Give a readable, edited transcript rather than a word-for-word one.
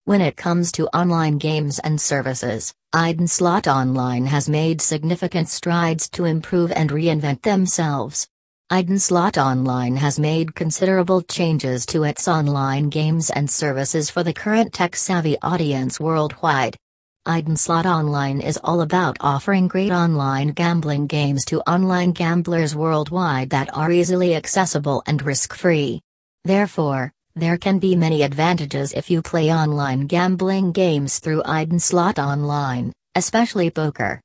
When it comes to online games and services, Iden Slot Online has made significant strides to improve and reinvent themselves. Iden Slot Online has made considerable changes to its online games and services for the current tech-savvy audience worldwide. Iden Slot Online is all about offering great online gambling games to online gamblers worldwide that are easily accessible and risk-free. Therefore, there can be many advantages if you play online gambling games through Iden Slot Online, especially poker.